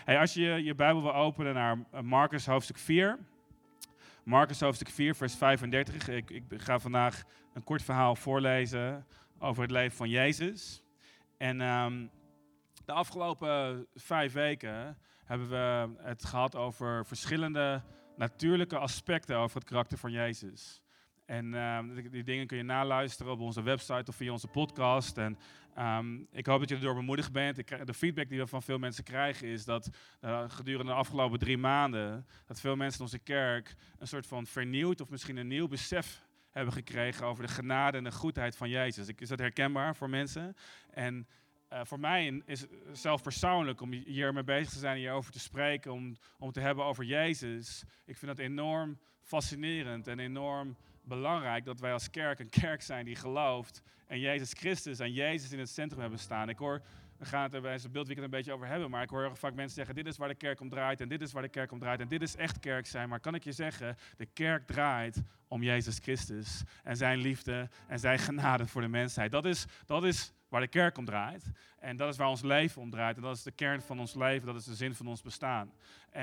Hey, als je je Bijbel wil openen naar Marcus hoofdstuk 4. Marcus hoofdstuk 4, vers 35. Ik ga vandaag een kort verhaal voorlezen over het leven van Jezus. En de afgelopen 5 weken hebben we het gehad over verschillende natuurlijke aspecten over het karakter van Jezus. En die dingen kun je naluisteren op onze website of via onze podcast. En ik hoop dat je erdoor bemoedigd bent. De feedback die we van veel mensen krijgen is dat gedurende de afgelopen 3 maanden... dat veel mensen in onze kerk een soort van vernieuwd of misschien een nieuw besef hebben gekregen over de genade en de goedheid van Jezus. Is dat herkenbaar voor mensen? En voor mij is zelf persoonlijk om hiermee bezig te zijn en hierover te spreken, om het te hebben over Jezus. Ik vind dat enorm fascinerend en enorm belangrijk dat wij als kerk een kerk zijn die gelooft en Jezus Christus en Jezus in het centrum hebben staan. We gaan het er bij zo'n beeldweekend een beetje over hebben, maar ik hoor heel vaak mensen zeggen, dit is waar de kerk om draait en dit is waar de kerk om draait en dit is echt kerk zijn. Maar kan ik je zeggen, de kerk draait om Jezus Christus en zijn liefde en zijn genade voor de mensheid. Dat is waar de kerk om draait. En dat is waar ons leven om draait. En dat is de kern van ons leven, dat is de zin van ons bestaan.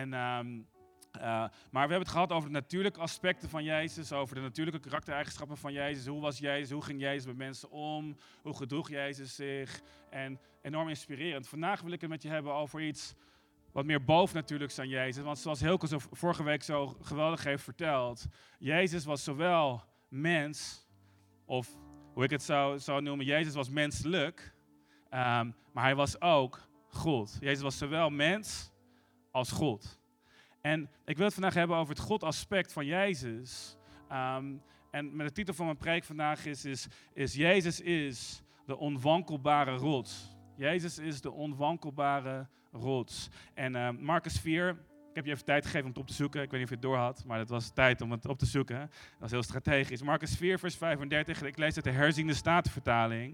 Maar we hebben het gehad over de natuurlijke aspecten van Jezus, over de natuurlijke karaktereigenschappen van Jezus. Hoe was Jezus? Hoe ging Jezus met mensen om? Hoe gedroeg Jezus zich? En enorm inspirerend. Vandaag wil ik het met je hebben over iets wat meer bovennatuurlijks aan Jezus. Want zoals Hilke zo vorige week zo geweldig heeft verteld, Jezus was zowel mens, of hoe ik het zou noemen, Jezus was menselijk, maar hij was ook God. Jezus was zowel mens als God. En ik wil het vandaag hebben over het God-aspect van Jezus. En met de titel van mijn preek vandaag is Jezus is de onwankelbare rots. Jezus is de onwankelbare rots. En Marcus 4, ik heb je even tijd gegeven om het op te zoeken. Ik weet niet of je het door had, maar het was tijd om het op te zoeken. Dat was heel strategisch. Marcus 4, vers 35, ik lees uit de herziende statenvertaling.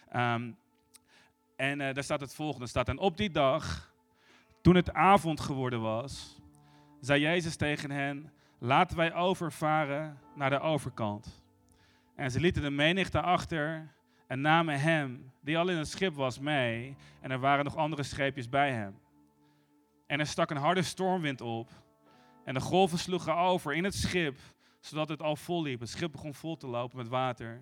Daar staat het volgende. En op die dag, toen het avond geworden was, zei Jezus tegen hen, laten wij overvaren naar de overkant. En ze lieten de menigte achter en namen hem, die al in het schip was, mee. En er waren nog andere scheepjes bij hem. En er stak een harde stormwind op. En de golven sloegen over in het schip, zodat het al vol liep. Het schip begon vol te lopen met water.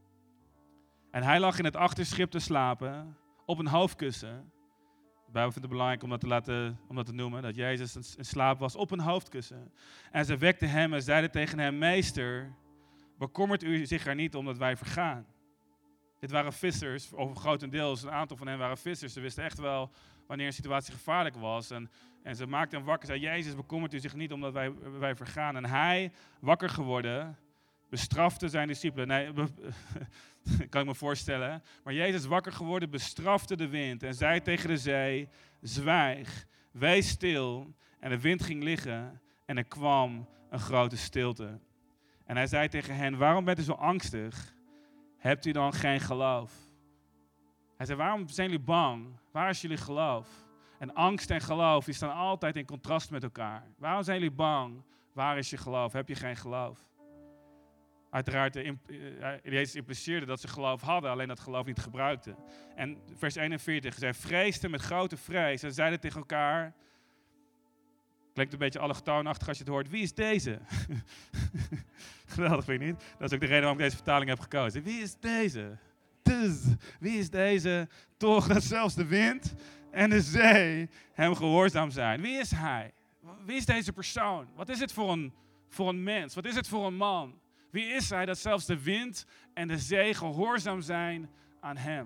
En hij lag in het achterschip te slapen, op een hoofdkussen. De Bijbel vindt het belangrijk om dat te noemen, dat Jezus in slaap was op een hoofdkussen. En ze wekten hem en zeiden tegen hem, meester, bekommert u zich er niet om dat wij vergaan? Dit waren vissers, of grotendeels, een aantal van hen waren vissers. Ze wisten echt wel wanneer een situatie gevaarlijk was. En ze maakten hem wakker, zei, Jezus, bekommert u zich niet omdat wij vergaan? En hij, wakker geworden, bestrafte zijn discipelen. Nee, kan ik me voorstellen. Maar Jezus, wakker geworden, bestrafte de wind en zei tegen de zee, zwijg, wees stil. En de wind ging liggen en er kwam een grote stilte. En hij zei tegen hen, waarom bent u zo angstig? Hebt u dan geen geloof? Hij zei, waarom zijn jullie bang? Waar is jullie geloof? En angst en geloof, die staan altijd in contrast met elkaar. Waarom zijn jullie bang? Waar is je geloof? Heb je geen geloof? Uiteraard, Jezus impliceerde dat ze geloof hadden, alleen dat geloof niet gebruikten. En vers 41, zij vreesden met grote vrees en zeiden tegen elkaar, klinkt een beetje allochtoonachtig als je het hoort, wie is deze? Geweldig, vind je niet? Dat is ook de reden waarom ik deze vertaling heb gekozen. Wie is deze? Wie is deze? Toch dat zelfs de wind en de zee hem gehoorzaam zijn. Wie is hij? Wie is deze persoon? Wat is het voor een mens? Wat is het voor een man? Wie is hij dat zelfs de wind en de zee gehoorzaam zijn aan hem?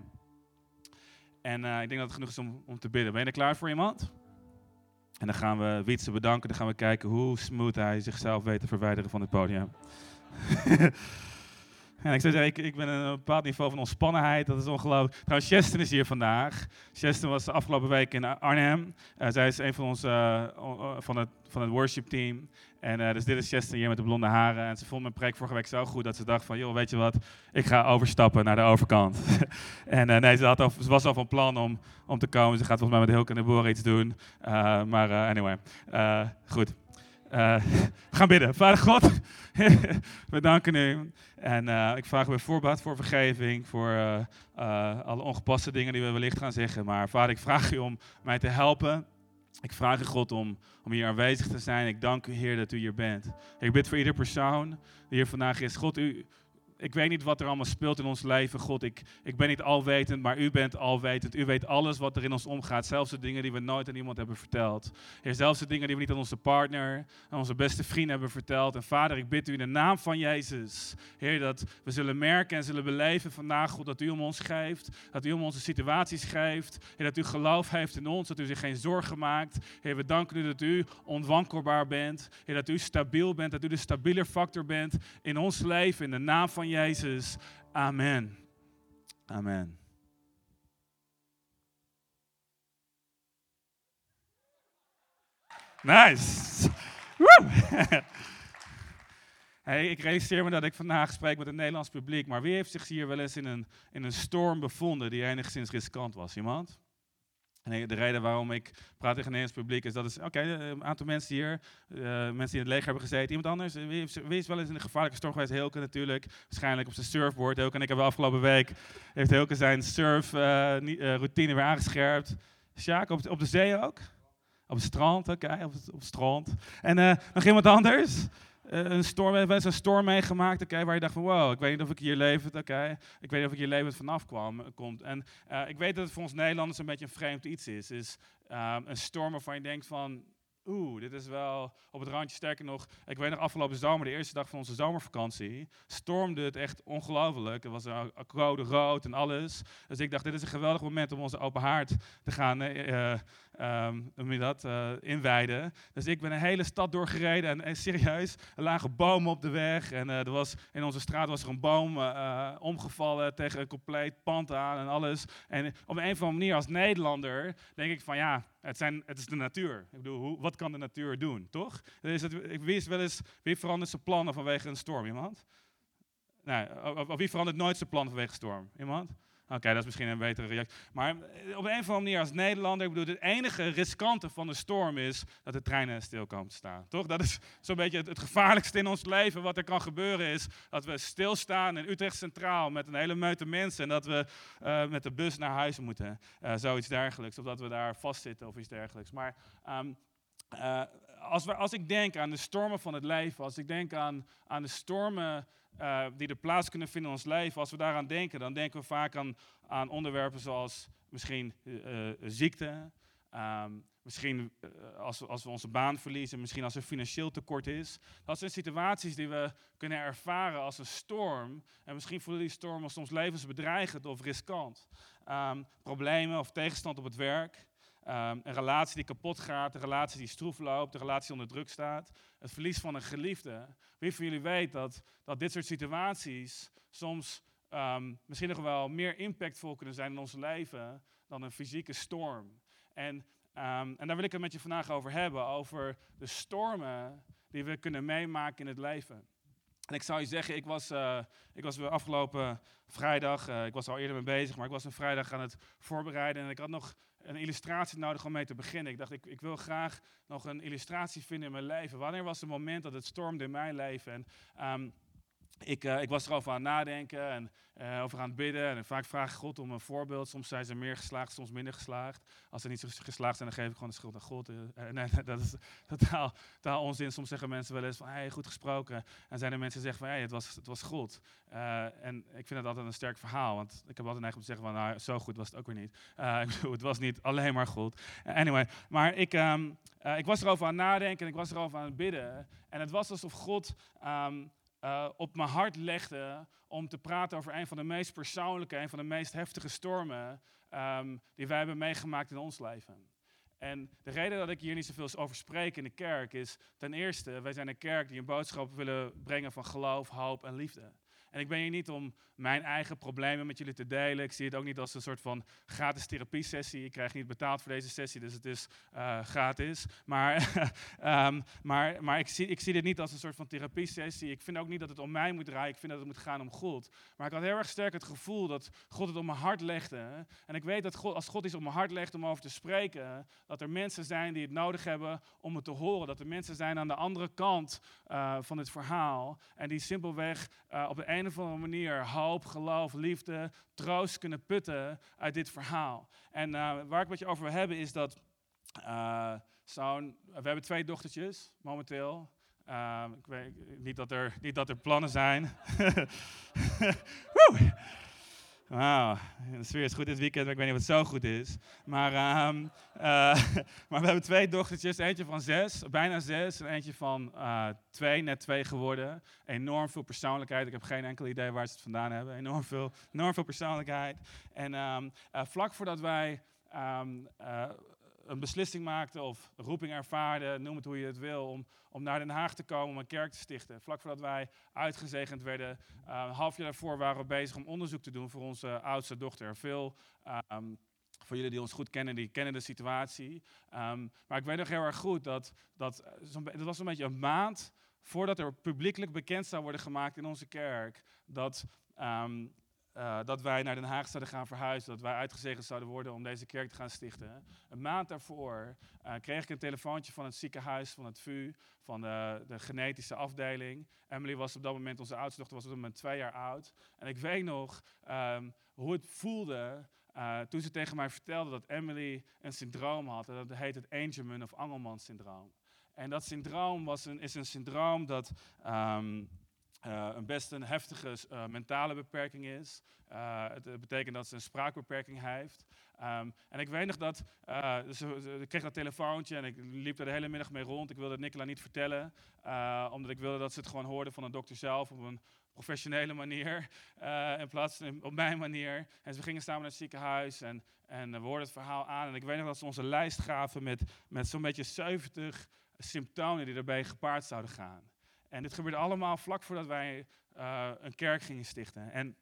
En ik denk dat het genoeg is om te bidden. Ben je er klaar voor, iemand? En dan gaan we Wietse bedanken. Dan gaan we kijken hoe smooth hij zichzelf weet te verwijderen van het podium. En ik zou zeggen, ik ben een bepaald niveau van ontspannenheid. Dat is ongelooflijk. Trouwens, Shesten is hier vandaag. Shesten was de afgelopen week in Arnhem. Zij is een van ons van het worship team. En dus dit is Shesten hier met de blonde haren. En ze vond mijn preek vorige week zo goed dat ze dacht van, joh, weet je wat? Ik ga overstappen naar de overkant. En nee, ze was al van plan om te komen. Ze gaat volgens mij met Hilke en Deborah iets doen. Anyway, goed. We gaan bidden. Vader God, we danken u. En ik vraag u bij voorbaat voor vergeving, voor alle ongepaste dingen die we wellicht gaan zeggen. Maar Vader, ik vraag u om mij te helpen Ik vraag u, God, om hier aanwezig te zijn. Ik dank u, Heer, dat u hier bent. Ik bid voor ieder persoon die hier vandaag is. God, ik weet niet wat er allemaal speelt in ons leven. God, ik ben niet alwetend, maar u bent alwetend. U weet alles wat er in ons omgaat. Zelfs de dingen die we nooit aan iemand hebben verteld. Heer, zelfs de dingen die we niet aan onze partner, aan onze beste vriend hebben verteld. En Vader, ik bid u in de naam van Jezus. Heer, dat we zullen merken en zullen beleven vandaag, God, dat u om ons geeft. Dat u om onze situaties geeft. Heer, dat u geloof heeft in ons. Dat u zich geen zorgen maakt. Heer, we danken u dat u onwankelbaar bent. Heer, dat u stabiel bent. Dat u de stabiele factor bent in ons leven. In de naam van Jezus. Amen. Amen. Nice. Woe! Hey, ik realiseer me dat ik vandaag spreek met een Nederlands publiek, maar wie heeft zich hier wel eens in een storm bevonden die enigszins riskant was? Iemand? En de reden waarom ik praat tegen een Nederlands publiek is dat is, een aantal mensen hier, mensen die in het leger hebben gezeten. Iemand anders? Wie is wel eens in een gevaarlijke storm geweest? Hilke natuurlijk, waarschijnlijk op zijn surfboard. Hilke en ik hebben afgelopen week, heeft Hilke zijn surfroutine weer aangescherpt. Sjaak, op de zee ook? Op het strand, oké, op het strand. En nog iemand anders? Een storm meegemaakt, waar je dacht van wow, ik weet niet of ik hier levend, ik weet niet of ik hier levend vanaf komt. En ik weet dat het voor ons Nederlanders een beetje een vreemd iets is een storm waarvan je denkt van, dit is wel op het randje. Sterker nog, ik weet nog afgelopen zomer, de eerste dag van onze zomervakantie, stormde het echt ongelooflijk. Er was een code rood en alles. Dus ik dacht, dit is een geweldig moment om onze open haard te gaan inwijden. Dus ik ben een hele stad doorgereden en serieus, er lagen bomen op de weg. En in onze straat was er een boom omgevallen tegen een compleet pand aan en alles. En op een of andere manier als Nederlander denk ik van ja, het is de natuur. Ik bedoel, wat kan de natuur doen, toch? Wie verandert zijn plannen vanwege een storm? Iemand? Nee, of wie verandert nooit zijn plannen vanwege een storm? Iemand? Oké, dat is misschien een betere reactie. Maar op een of andere manier als Nederlander, ik bedoel, het enige riskante van de storm is dat de treinen stil komen te staan. Toch? Dat is zo'n beetje het gevaarlijkste in ons leven. Wat er kan gebeuren is dat we stilstaan in Utrecht Centraal met een hele meute mensen en dat we met de bus naar huis moeten. Zoiets dergelijks. Of dat we daar vastzitten of iets dergelijks. Maar als ik denk aan de stormen van het leven, als ik denk aan de stormen die er plaats kunnen vinden in ons leven, als we daaraan denken, dan denken we vaak aan onderwerpen zoals misschien ziekte, misschien als we onze baan verliezen, misschien als er financieel tekort is. Dat zijn situaties die we kunnen ervaren als een storm. En misschien voelen die stormen soms levensbedreigend of riskant. Problemen of tegenstand op het werk. Een relatie die kapot gaat, een relatie die stroef loopt, een relatie die onder druk staat. Het verlies van een geliefde. Wie van jullie weet dat dit soort situaties soms misschien nog wel meer impactvol kunnen zijn in ons leven dan een fysieke storm. En daar wil ik het met je vandaag over hebben, over de stormen die we kunnen meemaken in het leven. En ik zou je zeggen, ik was afgelopen vrijdag, ik was er al eerder mee bezig, maar ik was een vrijdag aan het voorbereiden en ik had nog een illustratie nodig om mee te beginnen. Ik dacht, ik wil graag nog een illustratie vinden in mijn leven. Wanneer was het moment dat het stormde in mijn leven? En ik was erover aan het nadenken en over aan het bidden. En vaak vraag ik God om een voorbeeld. Soms zijn ze meer geslaagd, soms minder geslaagd. Als ze niet zo geslaagd zijn, dan geef ik gewoon de schuld aan God. Nee, dat is totaal onzin. Soms zeggen mensen wel eens van, hey, goed gesproken. En zijn er mensen die zeggen van, hey, het was goed. En ik vind het altijd een sterk verhaal. Want ik heb altijd neiging om te zeggen van, nou, zo goed was het ook weer niet. Ik bedoel, het was niet alleen maar goed. Anyway, maar ik was erover aan het nadenken en ik was erover aan het bidden. En het was alsof God op mijn hart legde om te praten over een van de meest persoonlijke, een van de meest heftige stormen die wij hebben meegemaakt in ons leven. En de reden dat ik hier niet zoveel over spreek in de kerk is, ten eerste, wij zijn een kerk die een boodschap willen brengen van geloof, hoop en liefde. En ik ben hier niet om mijn eigen problemen met jullie te delen. Ik zie het ook niet als een soort van gratis therapiesessie. Ik krijg niet betaald voor deze sessie, dus het is gratis. Maar ik zie dit niet als een soort van therapiesessie. Ik vind ook niet dat het om mij moet draaien. Ik vind dat het moet gaan om God. Maar ik had heel erg sterk het gevoel dat God het op mijn hart legde. En ik weet dat als God iets op mijn hart legt om over te spreken, dat er mensen zijn die het nodig hebben om het te horen. Dat er mensen zijn aan de andere kant van het verhaal. En die simpelweg op de een of andere manier hoop, geloof, liefde, troost kunnen putten uit dit verhaal. En waar ik met je over wil hebben is dat We hebben 2 dochtertjes momenteel. Ik weet niet dat er plannen zijn. Woe! Wauw, de sfeer is goed dit weekend, maar ik weet niet of het zo goed is. Maar we hebben 2 dochtertjes, eentje van 6, bijna 6, en eentje van 2, net 2 geworden. Enorm veel persoonlijkheid, ik heb geen enkel idee waar ze het vandaan hebben. Enorm veel persoonlijkheid. En vlak voordat wij een beslissing maakten of roeping ervaarden, noem het hoe je het wil, om naar Den Haag te komen om een kerk te stichten. Vlak voordat wij uitgezegend werden, een half jaar daarvoor waren we bezig om onderzoek te doen voor onze oudste dochter. Veel voor jullie die ons goed kennen, die kennen de situatie. Maar ik weet nog heel erg goed dat het was een beetje een maand voordat er publiekelijk bekend zou worden gemaakt in onze kerk dat wij naar Den Haag zouden gaan verhuizen, dat wij uitgezegend zouden worden om deze kerk te gaan stichten. Een maand daarvoor kreeg ik een telefoontje van het ziekenhuis, van het VU, van de genetische afdeling. Emily was op dat moment, onze oudste dochter was op dat moment 2 jaar oud. En ik weet nog hoe het voelde toen ze tegen mij vertelde dat Emily een syndroom had. En dat heet het Angelman of Angelman syndroom. En dat syndroom is een syndroom dat best een heftige mentale beperking is. Het betekent dat ze een spraakbeperking heeft. En ik weet nog dat, ik kreeg dat telefoontje en ik liep er de hele middag mee rond. Ik wilde het Nicola niet vertellen, omdat ik wilde dat ze het gewoon hoorde van een dokter zelf op een professionele manier, in plaats van op mijn manier. En we gingen samen naar het ziekenhuis en we hoorden het verhaal aan. En ik weet nog dat ze onze lijst gaven met zo'n beetje 70 symptomen die erbij gepaard zouden gaan. En dit gebeurde allemaal vlak voordat wij een kerk gingen stichten. En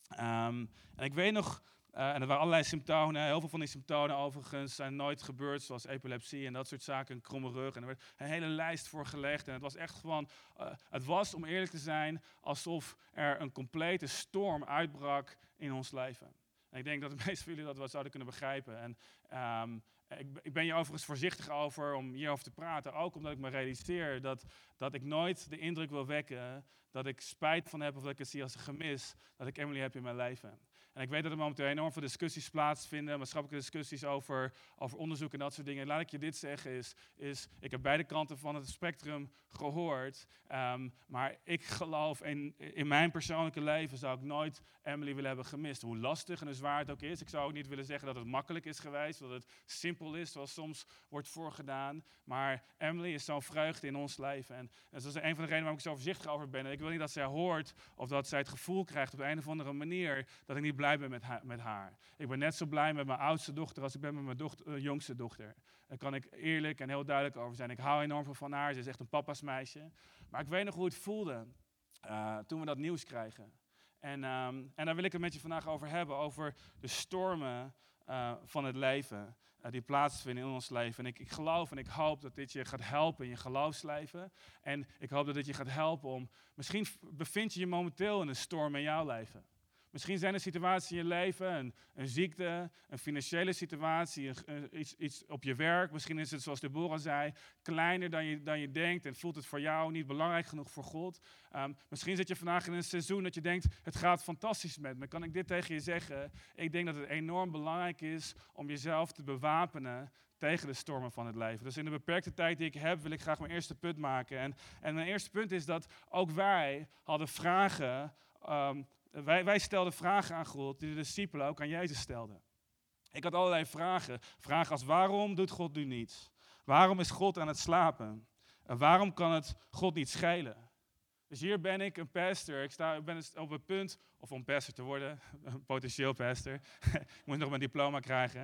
ik weet nog, en er waren allerlei symptomen, heel veel van die symptomen overigens zijn nooit gebeurd, zoals epilepsie en dat soort zaken, een kromme rug. En er werd een hele lijst voor gelegd. En het was echt gewoon, het was, om eerlijk te zijn, alsof er een complete storm uitbrak in ons leven. En ik denk dat de meeste van jullie dat wel zouden kunnen begrijpen. En ik ben hier overigens voorzichtig over om hierover te praten. Ook omdat ik me realiseer dat ik nooit de indruk wil wekken dat ik spijt van heb of dat ik het zie als een gemis dat ik Emily heb in mijn leven. En ik weet dat er momenteel enorm veel discussies plaatsvinden, maatschappelijke discussies over onderzoek en dat soort dingen. Laat ik je dit zeggen, ik heb beide kanten van het spectrum gehoord. Maar ik geloof in mijn persoonlijke leven zou ik nooit Emily willen hebben gemist. Hoe lastig en hoe zwaar het ook is. Ik zou ook niet willen zeggen dat het makkelijk is geweest, dat het simpel is, zoals soms wordt voorgedaan. Maar Emily is zo'n vreugde in ons leven. En dat is een van de redenen waarom ik zo voorzichtig over ben. En ik wil niet dat zij hoort of dat zij het gevoel krijgt op een of andere manier dat ik niet blij ben met haar. Ik ben net zo blij met mijn oudste dochter als ik ben met mijn jongste dochter. Daar kan ik eerlijk en heel duidelijk over zijn. Ik hou enorm veel van haar. Ze is echt een papa's meisje. Maar ik weet nog hoe het voelde toen we dat nieuws kregen. En daar wil ik het met je vandaag over hebben. Over de stormen van het leven die plaatsvinden in ons leven. En ik geloof en ik hoop dat dit je gaat helpen in je geloofsleven. En ik hoop dat dit je gaat helpen om... Misschien bevind je je momenteel in een storm in jouw leven. Misschien zijn er situaties in je leven, een ziekte, een financiële situatie, iets op je werk. Misschien is het, zoals Deborah zei, kleiner dan je denkt en voelt het voor jou niet belangrijk genoeg voor God. Misschien zit je vandaag in een seizoen dat je denkt, het gaat fantastisch met me. Kan ik dit tegen je zeggen? Ik denk dat het enorm belangrijk is om jezelf te bewapenen tegen de stormen van het leven. Dus in de beperkte tijd die ik heb, wil ik graag mijn eerste punt maken. En mijn eerste punt is dat ook wij hadden vragen... Wij stelden vragen aan God die de discipelen ook aan Jezus stelden. Ik had allerlei vragen. Vragen als waarom doet God nu niets? Waarom is God aan het slapen? En waarom kan het God niet schelen? Dus hier ben ik, een pastor. Ik ben op het punt om pastor te worden. Een potentieel pastor. Ik moet nog mijn diploma krijgen.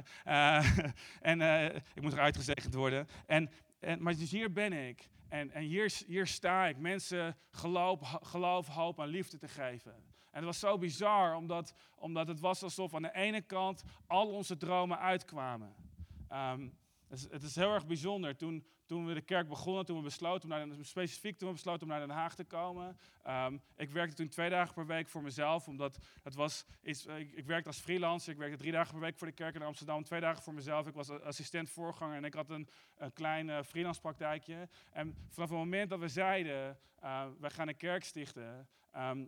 Ik moet nog uitgezegend worden. Maar dus hier ben ik. En hier sta ik. Mensen geloof, hoop en liefde te geven. En het was zo bizar, omdat het was alsof aan de ene kant al onze dromen uitkwamen. Het is heel erg bijzonder. Toen we de kerk begonnen, toen we besloten om naar Den Haag te komen. Ik werkte toen 2 dagen per week voor mezelf, omdat ik werkte als freelancer. Ik werkte 3 dagen per week voor de kerk in Amsterdam, 2 dagen voor mezelf. Ik was assistent voorganger en ik had een klein freelance praktijkje. En vanaf het moment dat we zeiden, wij gaan een kerk stichten...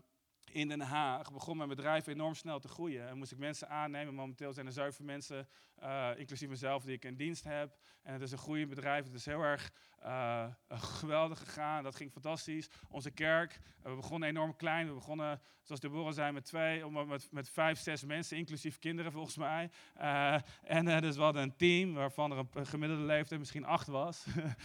in Den Haag begon mijn bedrijf enorm snel te groeien. En moest ik mensen aannemen. Momenteel zijn er 7 mensen inclusief mezelf die ik in dienst heb. En het is een groeiend bedrijf, het is heel erg geweldig gegaan, dat ging fantastisch. Onze kerk, we begonnen enorm klein, we begonnen, zoals Deborah zei, met 5, 6 mensen, inclusief kinderen volgens mij. Dus we hadden een team waarvan er een gemiddelde leeftijd misschien 8 was.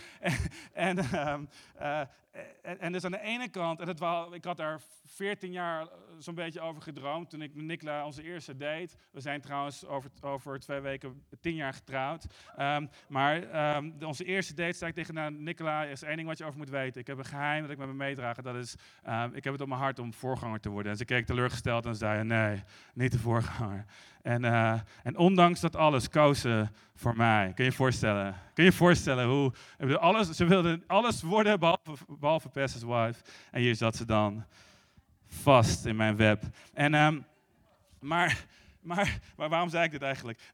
En dus aan de ene kant, ik had daar 14 jaar zo'n beetje over gedroomd toen ik met Nicola onze eerste date. We zijn trouwens over 2 weken 10 jaar getrouwd. Onze eerste date zei ik tegen Nicola, er is 1 ding wat je over moet weten. Ik heb een geheim dat ik met me meedraag. Dat is, ik heb het op mijn hart om voorganger te worden. En ze keek teleurgesteld en zei, nee, niet de voorganger. En ondanks dat alles koos ze voor mij. Kun je je voorstellen hoe... Ze wilde alles worden behalve Pastor's wife. En hier zat ze dan vast in mijn web. Maar waarom zei ik dit eigenlijk?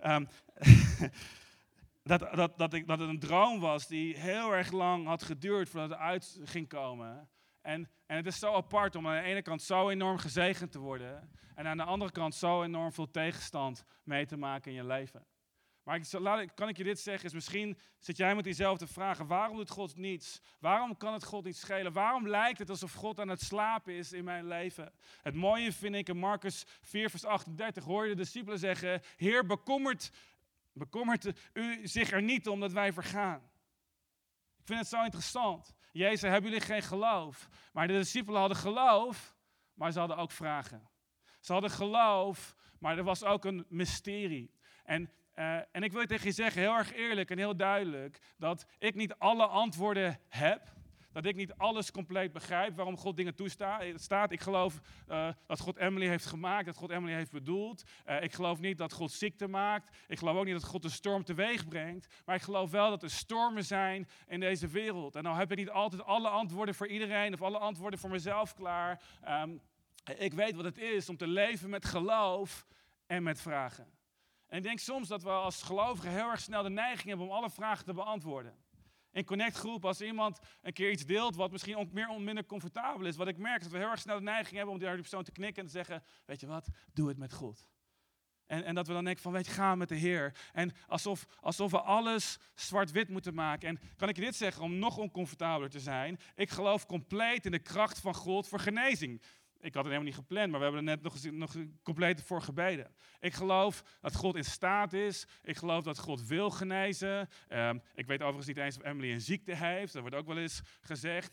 Dat het een droom was die heel erg lang had geduurd voordat het uit ging komen. En het is zo apart om aan de ene kant zo enorm gezegend te worden. En aan de andere kant zo enorm veel tegenstand mee te maken in je leven. Maar kan ik je dit zeggen, is misschien zit jij met jezelf te vragen, waarom doet God niets? Waarom kan het God niet schelen? Waarom lijkt het alsof God aan het slapen is in mijn leven? Het mooie vind ik in Marcus 4 vers 38, hoor je de discipelen zeggen, Heer, bekommert u zich er niet om dat wij vergaan? Ik vind het zo interessant. Jezus, hebben jullie geen geloof? Maar de discipelen hadden geloof, maar ze hadden ook vragen. Ze hadden geloof, maar er was ook een mysterie. En ik wil tegen je zeggen, heel erg eerlijk en heel duidelijk, dat ik niet alle antwoorden heb. Dat ik niet alles compleet begrijp, waarom God dingen toestaat. Ik geloof dat God Emily heeft gemaakt, dat God Emily heeft bedoeld. Ik geloof niet dat God ziekte maakt. Ik geloof ook niet dat God een storm teweeg brengt. Maar ik geloof wel dat er stormen zijn in deze wereld. En nou heb ik niet altijd alle antwoorden voor iedereen of alle antwoorden voor mezelf klaar. Ik weet wat het is om te leven met geloof en met vragen. En ik denk soms dat we als gelovigen heel erg snel de neiging hebben om alle vragen te beantwoorden. In connectgroep, als iemand een keer iets deelt wat misschien minder comfortabel is. Wat ik merk is dat we heel erg snel de neiging hebben om die persoon te knikken en te zeggen, weet je wat, doe het met God. En dat we dan denken van, weet je, ga met de Heer. En alsof we alles zwart-wit moeten maken. En kan ik je dit zeggen om nog oncomfortabeler te zijn? Ik geloof compleet in de kracht van God voor genezing. Ik had het helemaal niet gepland, maar we hebben er net nog compleet voor gebeden. Ik geloof dat God in staat is. Ik geloof dat God wil genezen. Ik weet overigens niet eens of Emily een ziekte heeft. Dat wordt ook wel eens gezegd.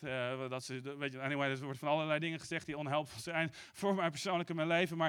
Er wordt van allerlei dingen gezegd die onhelpvol zijn voor mij persoonlijk in mijn leven.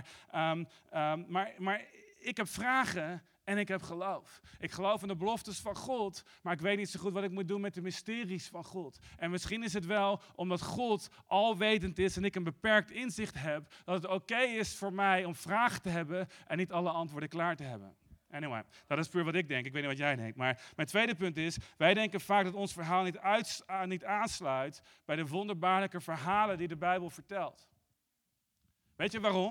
Maar ik heb vragen en ik heb geloof. Ik geloof in de beloftes van God, maar ik weet niet zo goed wat ik moet doen met de mysteries van God. En misschien is het wel omdat God alwetend is en ik een beperkt inzicht heb, dat het oké is voor mij om vragen te hebben en niet alle antwoorden klaar te hebben. Anyway, dat is puur wat ik denk. Ik weet niet wat jij denkt. Maar mijn tweede punt is, wij denken vaak dat ons verhaal niet aansluit bij de wonderbaarlijke verhalen die de Bijbel vertelt. Weet je waarom?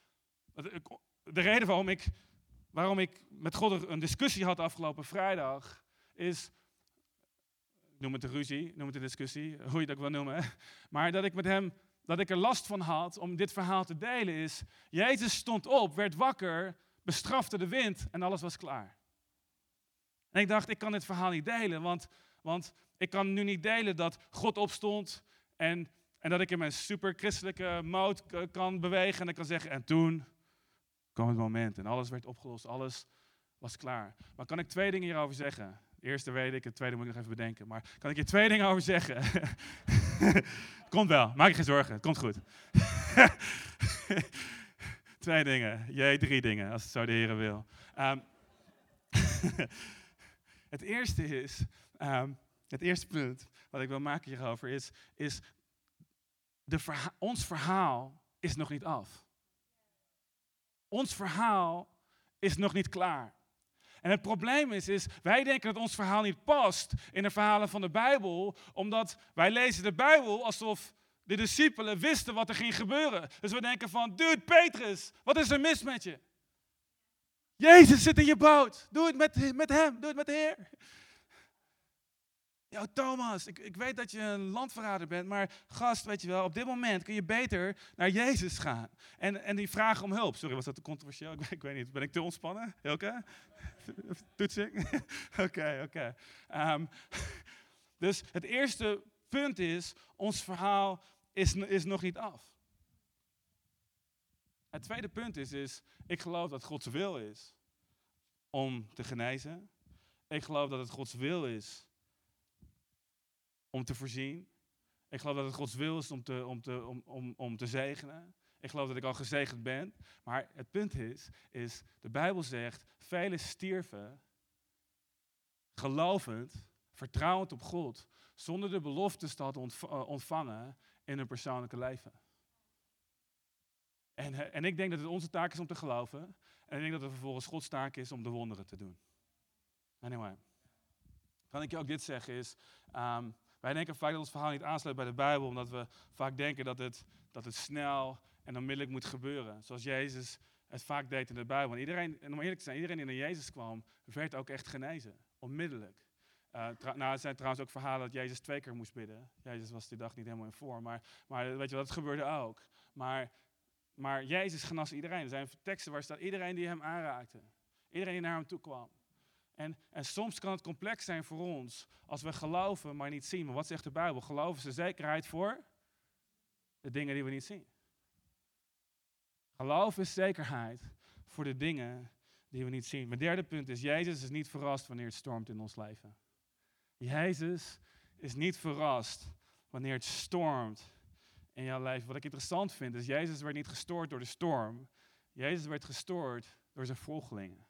De reden waarom ik met God een discussie had afgelopen vrijdag, is, noem het een ruzie, noem het een discussie, hoe je het ook wil noemen, maar dat ik er last van had om dit verhaal te delen is, Jezus stond op, werd wakker, bestrafte de wind en alles was klaar. En ik dacht, ik kan dit verhaal niet delen, want ik kan nu niet delen dat God opstond en dat ik in mijn super christelijke mode kan bewegen en ik kan zeggen, en toen kwam het moment en alles werd opgelost, alles was klaar. Maar kan ik 2 dingen hierover zeggen? De eerste weet ik, het tweede moet ik nog even bedenken. Maar kan ik hier 2 dingen over zeggen? Komt wel, maak je geen zorgen, het komt goed. 2 dingen, 3 dingen, als het zo de Heer wil. Het eerste punt wat ik wil maken hierover is ons verhaal is nog niet af. Ons verhaal is nog niet klaar. En het probleem is, wij denken dat ons verhaal niet past in de verhalen van de Bijbel, omdat wij lezen de Bijbel alsof de discipelen wisten wat er ging gebeuren. Dus we denken van, dude, Petrus, wat is er mis met je? Jezus zit in je boot, doe het met hem, doe het met de Heer. yo Thomas, ik weet dat je een landverrader bent, maar gast, weet je wel, op dit moment kun je beter naar Jezus gaan. En die vragen om hulp. Sorry, was dat te controversieel? Ik weet niet, ben ik te ontspannen? Hilke? Toetsing? Oké. Dus het eerste punt is, ons verhaal is nog niet af. Het tweede punt is, ik geloof dat Gods wil is om te genezen. Ik geloof dat het Gods wil is om te voorzien. Ik geloof dat het Gods wil is om te zegenen. Ik geloof dat ik al gezegend ben. Maar het punt is de Bijbel zegt, velen stierven gelovend, vertrouwend op God, zonder de beloftes te hadden ontvangen in hun persoonlijke leven. En ik denk dat het onze taak is om te geloven. En ik denk dat het vervolgens Gods taak is om de wonderen te doen. Anyway. Kan ik je ook dit zeggen is, wij denken vaak dat ons verhaal niet aansluit bij de Bijbel, omdat we vaak denken dat het snel en onmiddellijk moet gebeuren. Zoals Jezus het vaak deed in de Bijbel. En om eerlijk te zijn, iedereen die naar Jezus kwam, werd ook echt genezen. Onmiddellijk. Er zijn trouwens ook verhalen dat Jezus 2 keer moest bidden. Jezus was die dag niet helemaal in vorm, maar weet je wat, dat gebeurde ook. Maar Jezus genas iedereen. Er zijn teksten waar staat iedereen die hem aanraakte. Iedereen die naar hem toe kwam. En soms kan het complex zijn voor ons als we geloven, maar niet zien. Maar wat zegt de Bijbel? Geloof is de zekerheid voor de dingen die we niet zien. Geloof is zekerheid voor de dingen die we niet zien. Mijn derde punt is, Jezus is niet verrast wanneer het stormt in ons leven. Jezus is niet verrast wanneer het stormt in jouw leven. Wat ik interessant vind is, Jezus werd niet gestoord door de storm. Jezus werd gestoord door zijn volgelingen.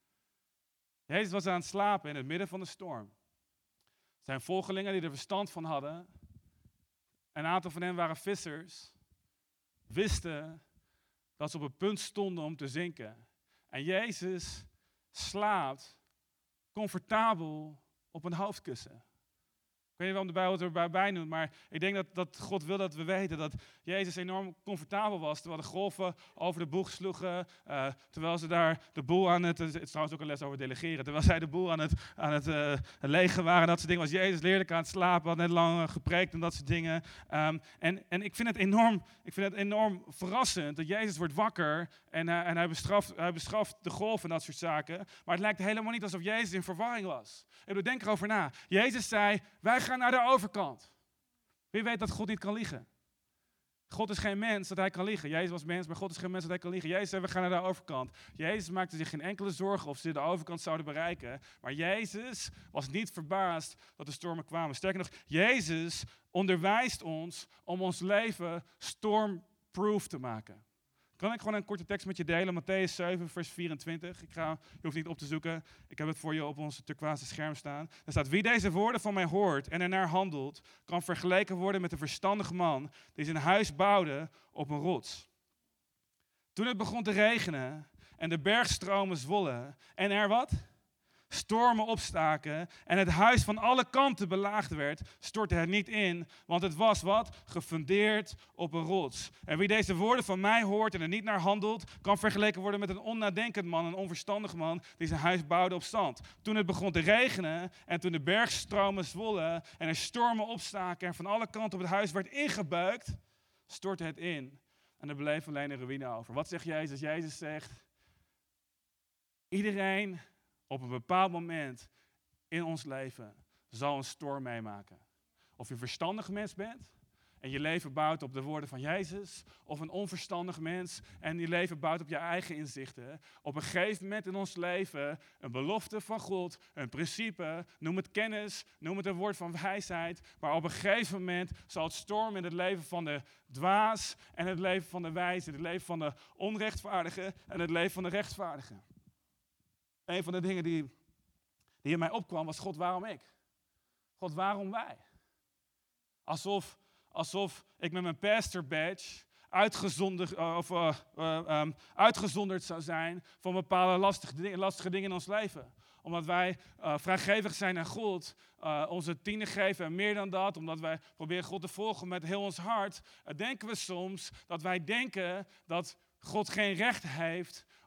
Jezus was aan het slapen in het midden van de storm. Zijn volgelingen die er verstand van hadden, een aantal van hen waren vissers, wisten dat ze op het punt stonden om te zinken. En Jezus slaapt comfortabel op een hoofdkussen. Ik weet niet waarom de Bijbel het erbij noemt, maar ik denk dat God wil dat we weten dat Jezus enorm comfortabel was. Terwijl de golven over de boeg sloegen, terwijl ze daar de boel aan het is trouwens ook een les over delegeren. Terwijl zij de boel aan het legen waren, dat soort dingen, was Jezus heerlijk aan het slapen, had net lang gepreekt en dat soort dingen. En ik vind het enorm verrassend dat Jezus wordt wakker en hij bestraft de golven en dat soort zaken. Maar het lijkt helemaal niet alsof Jezus in verwarring was. Denk erover na. Jezus zei, wij gaan naar de overkant. Wie weet dat God niet kan liegen? God is geen mens dat hij kan liegen. Jezus was mens, maar God is geen mens dat hij kan liegen. Jezus zei, we gaan naar de overkant. Jezus maakte zich geen enkele zorgen of ze de overkant zouden bereiken. Maar Jezus was niet verbaasd dat de stormen kwamen. Sterker nog, Jezus onderwijst ons om ons leven stormproof te maken. Kan ik gewoon een korte tekst met je delen? Mattheüs 7, vers 24. Je hoeft niet op te zoeken. Ik heb het voor je op ons turquoise scherm staan. Er staat, wie deze woorden van mij hoort en ernaar handelt, kan vergeleken worden met een verstandige man die zijn huis bouwde op een rots. Toen het begon te regenen en de bergstromen zwollen en er wat? Stormen opstaken en het huis van alle kanten belaagd werd, stortte het niet in, want het was wat? Gefundeerd op een rots. En wie deze woorden van mij hoort en er niet naar handelt, kan vergeleken worden met een onnadenkend man, een onverstandig man, die zijn huis bouwde op zand. Toen het begon te regenen en toen de bergstromen zwollen en er stormen opstaken en van alle kanten op het huis werd ingebuikt, stortte het in. En er bleef alleen een ruïne over. Wat zegt Jezus? Jezus zegt, iedereen op een bepaald moment in ons leven zal een storm meemaken. Of je een verstandig mens bent en je leven bouwt op de woorden van Jezus, of een onverstandig mens en je leven bouwt op je eigen inzichten. Op een gegeven moment in ons leven een belofte van God, een principe, noem het kennis, noem het een woord van wijsheid. Maar op een gegeven moment zal het stormen in het leven van de dwaas en het leven van de wijze, het leven van de onrechtvaardige en het leven van de rechtvaardige. Een van de dingen die in mij opkwam was, God, waarom ik? God, waarom wij? Alsof ik met mijn pastor badge uitgezonderd zou zijn van bepaalde lastige dingen in ons leven. Omdat wij vrijgevig zijn aan God, onze tienden geven en meer dan dat. Omdat wij proberen God te volgen met heel ons hart. Denken we soms dat wij denken dat God geen recht heeft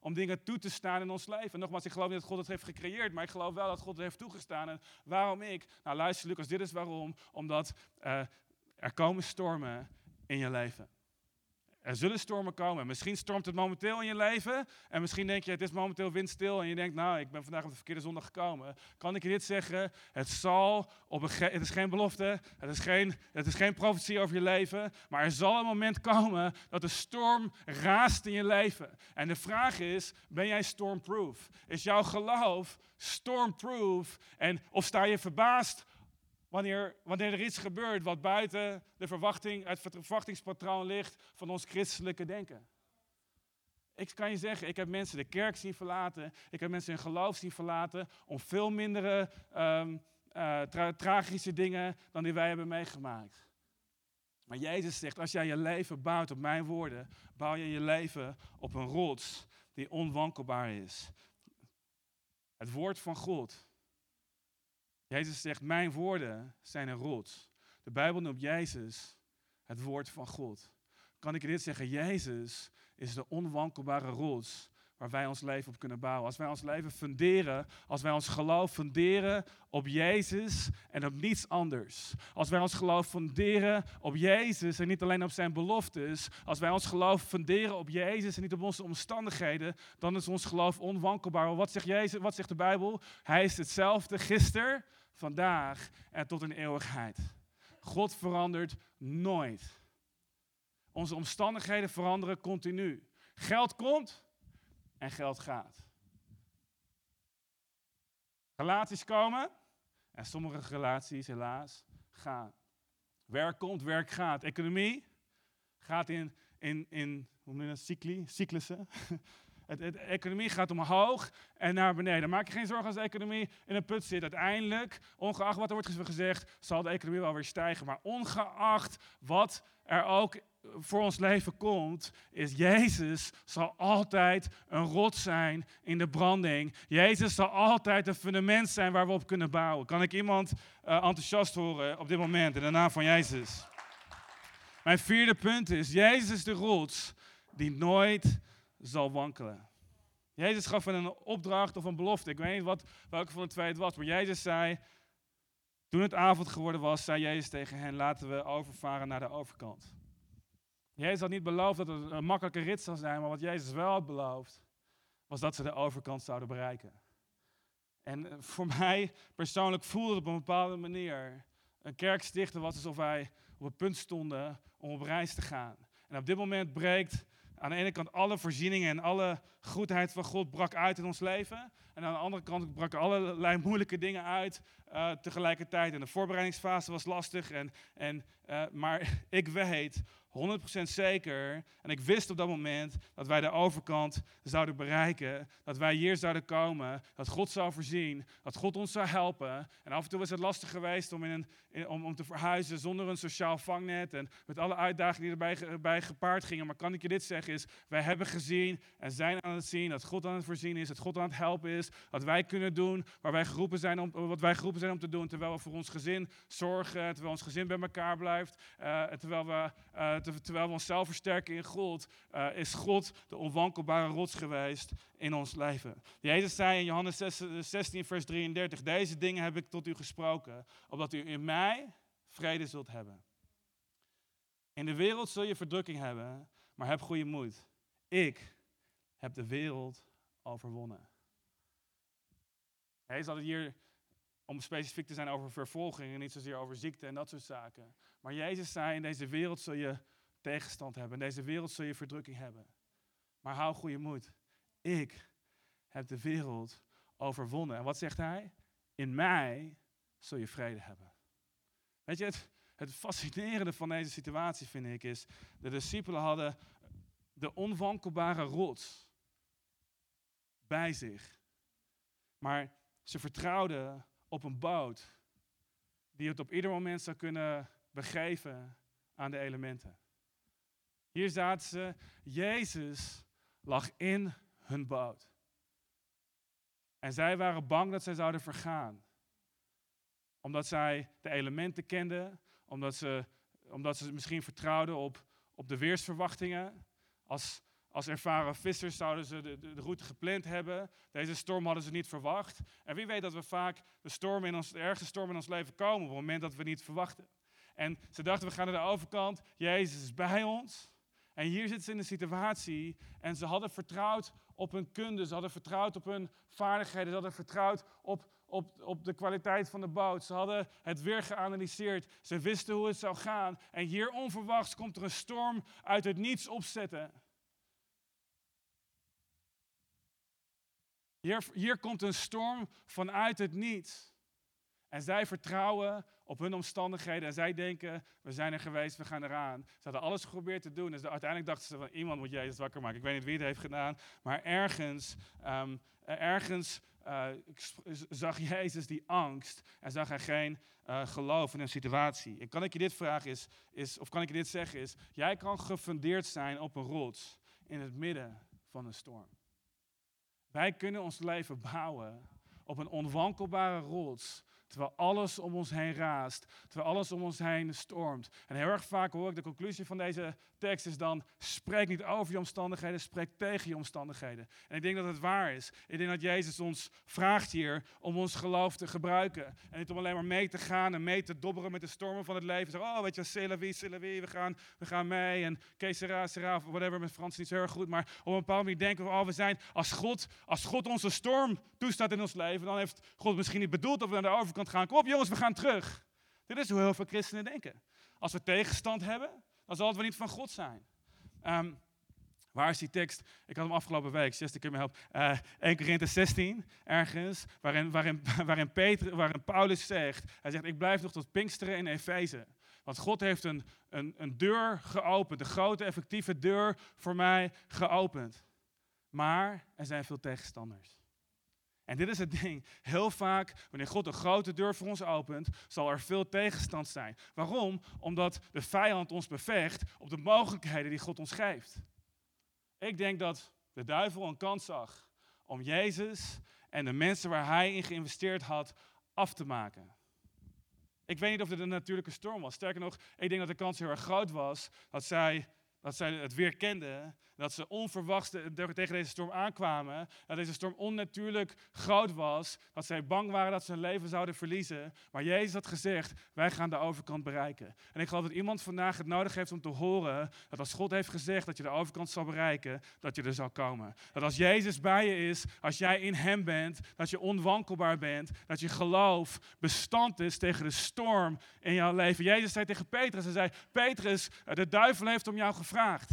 om dingen toe te staan in ons leven. En nogmaals, ik geloof niet dat God het heeft gecreëerd, maar ik geloof wel dat God het heeft toegestaan. En waarom ik? Nou luister Lucas, dit is waarom. Omdat er komen stormen in je leven. Er zullen stormen komen. Misschien stormt het momenteel in je leven. En misschien denk je, het is momenteel windstil. En je denkt, nou, ik ben vandaag op de verkeerde zondag gekomen. Kan ik je dit zeggen? Het is geen belofte. Het is geen profetie over je leven. Maar er zal een moment komen dat de storm raast in je leven. En de vraag is, ben jij stormproof? Is jouw geloof stormproof? Of sta je verbaasd wanneer er iets gebeurt wat buiten het verwachtingspatroon ligt van ons christelijke denken? Ik kan je zeggen, ik heb mensen de kerk zien verlaten. Ik heb mensen hun geloof zien verlaten om veel mindere tragische dingen dan die wij hebben meegemaakt. Maar Jezus zegt, als jij je leven bouwt op mijn woorden, bouw je je leven op een rots die onwankelbaar is. Het woord van God. Jezus zegt, mijn woorden zijn een rots. De Bijbel noemt Jezus het woord van God. Kan ik je dit zeggen? Jezus is de onwankelbare rots waar wij ons leven op kunnen bouwen. Als wij ons leven funderen, als wij ons geloof funderen op Jezus en op niets anders. Als wij ons geloof funderen op Jezus en niet alleen op zijn beloftes. Als wij ons geloof funderen op Jezus en niet op onze omstandigheden, dan is ons geloof onwankelbaar. Maar wat zegt Jezus? Wat zegt de Bijbel? Hij is hetzelfde gisteren, vandaag en tot in eeuwigheid. God verandert nooit. Onze omstandigheden veranderen continu. Geld komt en geld gaat. Relaties komen en sommige relaties helaas gaan. Werk komt, werk gaat. Economie gaat in hoe noem je dat, cyclussen. De economie gaat omhoog en naar beneden. Maak je geen zorgen als de economie in een put zit. Uiteindelijk, ongeacht wat er wordt gezegd, zal de economie wel weer stijgen. Maar ongeacht wat er ook voor ons leven komt, is Jezus zal altijd een rots zijn in de branding. Jezus zal altijd een fundament zijn waar we op kunnen bouwen. Kan ik iemand enthousiast horen op dit moment in de naam van Jezus? Mijn vierde punt is, Jezus is de rots die nooit zal wankelen. Jezus gaf een opdracht of een belofte. Ik weet niet welke van de twee het was. Maar Jezus zei, toen het avond geworden was, zei Jezus tegen hen, laten we overvaren naar de overkant. Jezus had niet beloofd dat het een makkelijke rit zou zijn, maar wat Jezus wel had beloofd, was dat ze de overkant zouden bereiken. En voor mij persoonlijk voelde het op een bepaalde manier. Een kerk stichten was alsof wij op het punt stonden om op reis te gaan. En op dit moment breekt aan de ene kant alle voorzieningen en alle goedheid van God brak uit in ons leven. En aan de andere kant braken allerlei moeilijke dingen uit tegelijkertijd. En de voorbereidingsfase was lastig. Maar ik weet 100% zeker, en ik wist op dat moment dat wij de overkant zouden bereiken. Dat wij hier zouden komen, dat God zou voorzien, dat God ons zou helpen. En af en toe was het lastig geweest om te verhuizen zonder een sociaal vangnet. En met alle uitdagingen die erbij gepaard gingen. Maar kan ik je dit zeggen is, wij hebben gezien en zijn aan het zien dat God aan het voorzien is, dat God aan het helpen is. Dat wij kunnen doen wat wij geroepen zijn om te doen. Terwijl we voor ons gezin zorgen, terwijl ons gezin bij elkaar blijft. Terwijl we onszelf versterken in God, is God de onwankelbare rots geweest in ons leven. Jezus zei in Johannes 16 vers 33, deze dingen heb ik tot u gesproken, opdat u in mij vrede zult hebben. In de wereld zul je verdrukking hebben, maar heb goede moed. Ik heb de wereld overwonnen. Hij zal het hier om specifiek te zijn over vervolging en niet zozeer over ziekte en dat soort zaken. Maar Jezus zei, in deze wereld zul je tegenstand hebben. In deze wereld zul je verdrukking hebben. Maar hou goede moed. Ik heb de wereld overwonnen. En wat zegt hij? In mij zul je vrede hebben. Weet je, het fascinerende van deze situatie vind ik is, de discipelen hadden de onwankelbare rots bij zich. Maar ze vertrouwden op een boot die het op ieder moment zou kunnen begeven aan de elementen. Hier zaten ze, Jezus lag in hun boot. En zij waren bang dat zij zouden vergaan. Omdat zij de elementen kenden, omdat ze misschien vertrouwden op de weersverwachtingen. Als ervaren vissers zouden ze de route gepland hebben. Deze storm hadden ze niet verwacht. En wie weet dat we vaak de ergste storm in ons leven komen op het moment dat we niet verwachten. En ze dachten, we gaan naar de overkant. Jezus is bij ons. En hier zitten ze in de situatie. En ze hadden vertrouwd op hun kunde. Ze hadden vertrouwd op hun vaardigheden. Ze hadden vertrouwd op de kwaliteit van de boot. Ze hadden het weer geanalyseerd. Ze wisten hoe het zou gaan. En hier onverwachts komt er een storm uit het niets opzetten. Hier komt een storm vanuit het niets. En zij vertrouwen op hun omstandigheden. En zij denken, we zijn er geweest, we gaan eraan. Ze hadden alles geprobeerd te doen. Dus uiteindelijk dachten ze, van iemand moet Jezus wakker maken. Ik weet niet wie het heeft gedaan. Maar ergens zag Jezus die angst. En zag hij geen geloof in een situatie. En kan ik je dit vragen of kan ik je dit zeggen is, jij kan gefundeerd zijn op een rots in het midden van een storm. Wij kunnen ons leven bouwen op een onwankelbare rots, terwijl alles om ons heen raast, terwijl alles om ons heen stormt. En heel erg vaak hoor ik de conclusie van deze tekst is dan, spreek niet over je omstandigheden, spreek tegen je omstandigheden. En ik denk dat het waar is. Ik denk dat Jezus ons vraagt hier om ons geloof te gebruiken. En niet om alleen maar mee te gaan en mee te dobberen met de stormen van het leven. Zeggen, oh weet je, c'est la vie, we gaan mee. En que sera, whatever, met Frans niet zo heel erg goed. Maar op een bepaalde manier denken we, we zijn, als God onze storm toestaat in ons leven, dan heeft God misschien niet bedoeld dat we naar de overkant gaan. Kom op jongens, we gaan terug. Dit is hoe heel veel christenen denken. Als we tegenstand hebben, dan zal het wel niet van God zijn. Waar is die tekst? Ik had hem afgelopen week, 6 keer me helpen. 1 Korinthe 16, ergens, waarin Paulus zegt, hij zegt, ik blijf nog tot Pinksteren in Efeze. Want God heeft een deur geopend, een grote effectieve deur voor mij geopend. Maar er zijn veel tegenstanders. En dit is het ding. Heel vaak, wanneer God een grote deur voor ons opent, zal er veel tegenstand zijn. Waarom? Omdat de vijand ons bevecht op de mogelijkheden die God ons geeft. Ik denk dat de duivel een kans zag om Jezus en de mensen waar hij in geïnvesteerd had af te maken. Ik weet niet of dit een natuurlijke storm was. Sterker nog, ik denk dat de kans heel erg groot was dat zij het weer kenden, dat ze onverwachts tegen deze storm aankwamen, dat deze storm onnatuurlijk groot was, dat zij bang waren dat ze hun leven zouden verliezen. Maar Jezus had gezegd, wij gaan de overkant bereiken. En ik geloof dat iemand vandaag het nodig heeft om te horen dat als God heeft gezegd dat je de overkant zal bereiken, dat je er zal komen. Dat als Jezus bij je is, als jij in hem bent, dat je onwankelbaar bent, dat je geloof bestand is tegen de storm in jouw leven. Jezus zei tegen Petrus, hij zei, Petrus, de duivel heeft om jou gevraagd.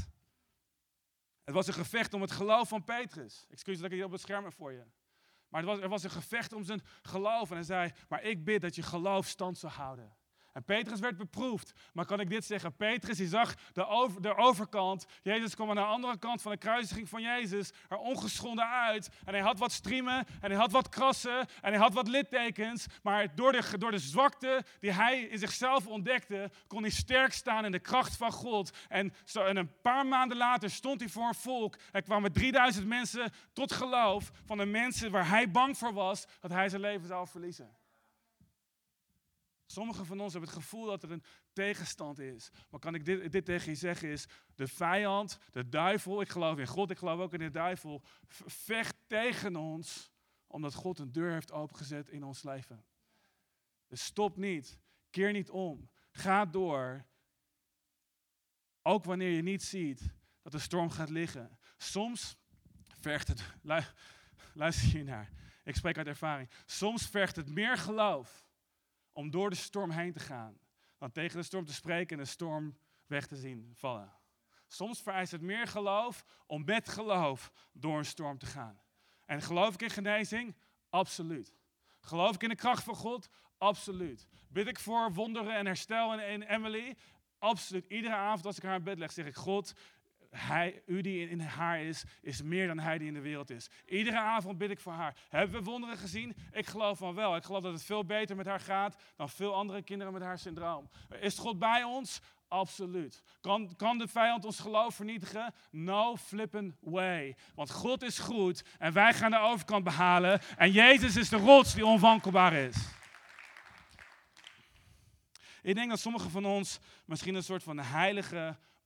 Het was een gevecht om het geloof van Petrus. Excuus dat ik hier op het scherm heb voor je. Maar er was een gevecht om zijn geloof. En hij zei, maar ik bid dat je geloof stand zal houden. En Petrus werd beproefd. Maar kan ik dit zeggen? Petrus die zag de overkant. Jezus kwam aan de andere kant van de kruisiging van Jezus er ongeschonden uit. En hij had wat striemen en hij had wat krassen en hij had wat littekens. Maar door de zwakte die hij in zichzelf ontdekte, kon hij sterk staan in de kracht van God. En een paar maanden later stond hij voor een volk. Er kwamen 3000 mensen tot geloof van de mensen waar hij bang voor was dat hij zijn leven zou verliezen. Sommigen van ons hebben het gevoel dat er een tegenstand is. Maar kan ik dit tegen je zeggen is, de vijand, de duivel, ik geloof in God, ik geloof ook in de duivel, vecht tegen ons, omdat God een deur heeft opengezet in ons leven. Dus stop niet, keer niet om, ga door. Ook wanneer je niet ziet dat de storm gaat liggen. Soms vergt het, luister hiernaar, ik spreek uit ervaring. Soms vergt het meer geloof om door de storm heen te gaan, dan tegen de storm te spreken en de storm weg te zien vallen. Soms vereist het meer geloof om met geloof door een storm te gaan. En geloof ik in genezing? Absoluut. Geloof ik in de kracht van God? Absoluut. Bid ik voor wonderen en herstel in Emily? Absoluut. Iedere avond als ik haar in bed leg, zeg ik, God, u die in haar is meer dan hij die in de wereld is. Iedere avond bid ik voor haar. Hebben we wonderen gezien? Ik geloof van wel. Ik geloof dat het veel beter met haar gaat dan veel andere kinderen met haar syndroom. Is God bij ons? Absoluut. Kan de vijand ons geloof vernietigen? No flipping way. Want God is goed en wij gaan de overkant behalen. En Jezus is de rots die onwankelbaar is. Ik denk dat sommigen van ons misschien een soort van heilige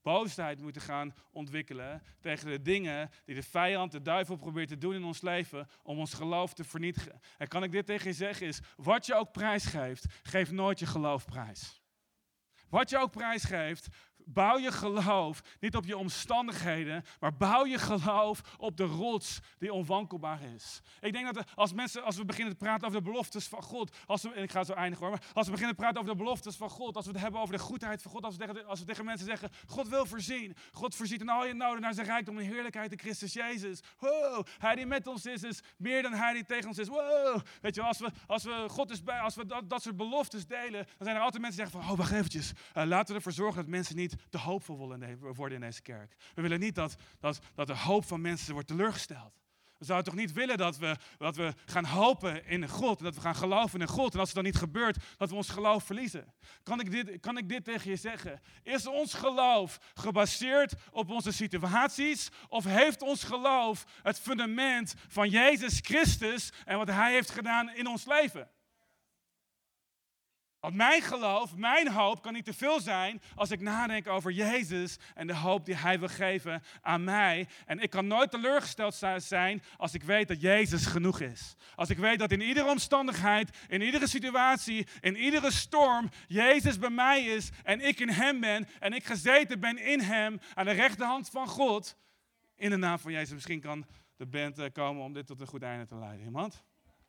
boosheid moeten gaan ontwikkelen tegen de dingen die de vijand, de duivel probeert te doen in ons leven om ons geloof te vernietigen. En kan ik dit tegen je zeggen is, wat je ook prijsgeeft, geef nooit je geloof prijs. Wat je ook prijsgeeft, bouw je geloof niet op je omstandigheden, maar bouw je geloof op de rots die onwankelbaar is. Ik denk dat als we beginnen te praten over de beloftes van God, en ik ga zo eindigen hoor, maar als we beginnen te praten over de beloftes van God, als we het hebben over de goedheid van God, als we tegen mensen zeggen, God wil voorzien, God voorziet in al je noden naar zijn rijkdom en heerlijkheid in Christus Jezus. Wow, hij die met ons is meer dan hij die tegen ons is. Wow, weet je, als we dat soort beloftes delen, dan zijn er altijd mensen die zeggen van, wacht eventjes, laten we ervoor zorgen dat mensen niet te hoopvol worden in deze kerk. We willen niet dat de hoop van mensen wordt teleurgesteld. We zouden toch niet willen dat we gaan hopen in God, en dat we gaan geloven in God, en als het dan niet gebeurt, dat we ons geloof verliezen. Kan ik dit tegen je zeggen? Is ons geloof gebaseerd op onze situaties, of heeft ons geloof het fundament van Jezus Christus en wat Hij heeft gedaan in ons leven? Want mijn geloof, mijn hoop kan niet te veel zijn als ik nadenk over Jezus en de hoop die Hij wil geven aan mij. En ik kan nooit teleurgesteld zijn als ik weet dat Jezus genoeg is. Als ik weet dat in iedere omstandigheid, in iedere situatie, in iedere storm, Jezus bij mij is en ik in Hem ben en ik gezeten ben in Hem aan de rechterhand van God. In de naam van Jezus. Misschien kan de band komen om dit tot een goed einde te leiden. Iemand?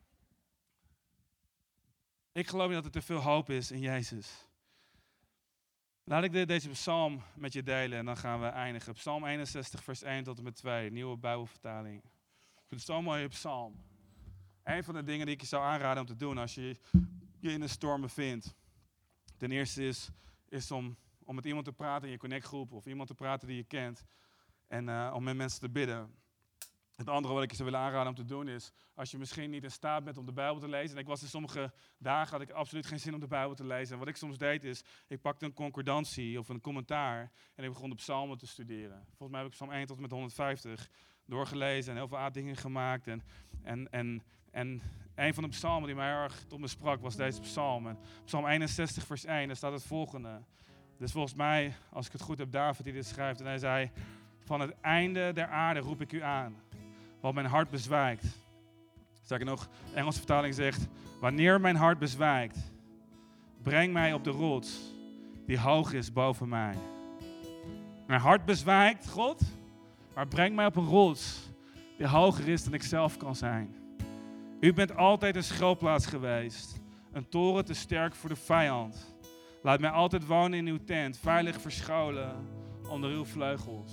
Ik geloof niet dat er te veel hoop is in Jezus. Laat ik deze psalm met je delen en dan gaan we eindigen. Psalm 61 vers 1 tot en met 2, nieuwe Bijbelvertaling. Ik vind het zo'n mooie psalm. Een van de dingen die ik je zou aanraden om te doen als je je in een storm bevindt. Ten eerste is om met iemand te praten in je connectgroep of iemand te praten die je kent. En om met mensen te bidden. Het andere wat ik je zou willen aanraden om te doen is, als je misschien niet in staat bent om de Bijbel te lezen. En ik was in sommige dagen, had ik absoluut geen zin om de Bijbel te lezen. En wat ik soms deed is, ik pakte een concordantie of een commentaar en ik begon de psalmen te studeren. Volgens mij heb ik psalm 1 tot en met 150 doorgelezen en heel veel dingen gemaakt. En een van de psalmen die mij erg tot me sprak was deze psalm. En psalm 61 vers 1, daar staat het volgende. Dus volgens mij, als ik het goed heb, David die dit schrijft. En hij zei, van het einde der aarde roep ik u aan. Want mijn hart bezwijkt. Sterker nog, de Engelse vertaling zegt, wanneer mijn hart bezwijkt, breng mij op de rots die hoog is boven mij. Mijn hart bezwijkt, God, maar breng mij op een rots die hoger is dan ik zelf kan zijn. U bent altijd een schuilplaats geweest, een toren te sterk voor de vijand. Laat mij altijd wonen in uw tent, veilig verscholen onder uw vleugels.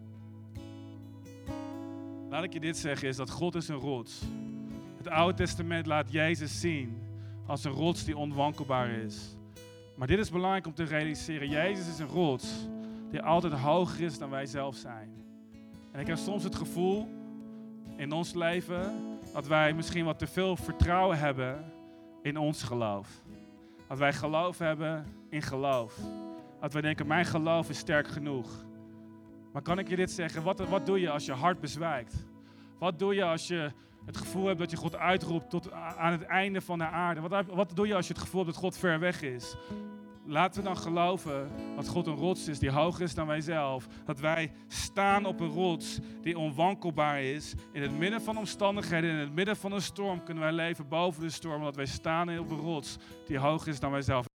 Laat ik je dit zeggen, is dat God is een rots. Het Oude Testament laat Jezus zien als een rots die onwankelbaar is. Maar dit is belangrijk om te realiseren. Jezus is een rots die altijd hoger is dan wij zelf zijn. En ik heb soms het gevoel in ons leven dat wij misschien wat te veel vertrouwen hebben in ons geloof. Dat wij geloof hebben in geloof. Dat wij denken, mijn geloof is sterk genoeg. Maar kan ik je dit zeggen? Wat doe je als je hart bezwijkt? Wat doe je als je het gevoel hebt dat je God uitroept tot aan het einde van de aarde? Wat doe je als je het gevoel hebt dat God ver weg is? Laten we dan geloven dat God een rots is die hoger is dan wij zelf. Dat wij staan op een rots die onwankelbaar is. In het midden van omstandigheden, in het midden van een storm kunnen wij leven boven de storm. Omdat wij staan op een rots die hoger is dan wij zelf.